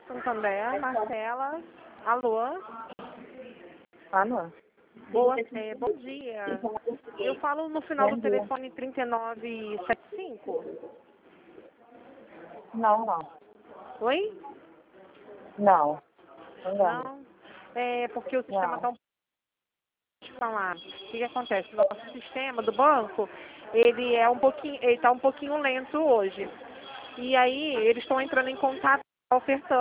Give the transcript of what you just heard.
Santander, Marcela. Alô? Alô? Bom dia. Eu falo no final do telefone 3975. Não. Oi? Não. Não? É porque o sistema está um pouco falar. O que acontece? Nosso sistema do banco, ele está um pouquinho lento hoje. E aí, eles estão entrando em contato ofertando